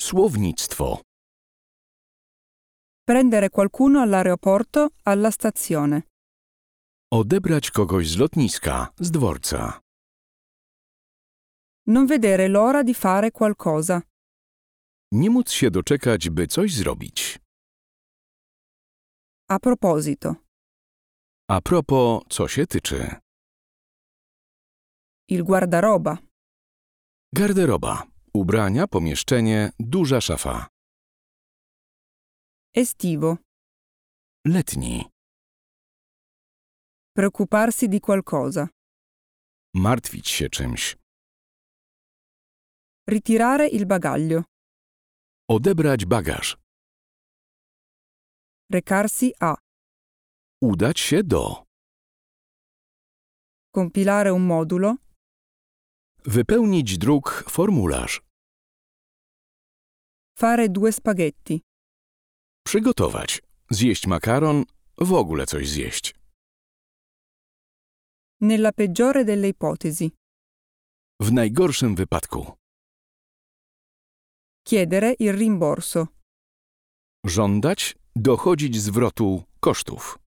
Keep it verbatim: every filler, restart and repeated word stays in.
Słownictwo. Prendere qualcuno all'aeroporto, alla stazione. Odebrać kogoś z lotniska, z dworca. Non vedere l'ora di fare qualcosa. Nie móc się doczekać, by coś zrobić. A proposito. A propos, co się tyczy. Il guardaroba. Garderoba. Ubrania, pomieszczenie, duża szafa. Estivo. Letni. Preoccuparsi di qualcosa. Martwić się czymś. Ritirare il bagaglio. Odebrać bagaż. Recarsi a. Udać się do. Compilare un modulo. Wypełnić druk formularz. Fare due spaghetti. Przygotować. Zjeść makaron. W ogóle coś zjeść. Nella peggiore delle ipotesi. W najgorszym wypadku. Chiedere il rimborso. Żądać, dochodzić zwrotu kosztów.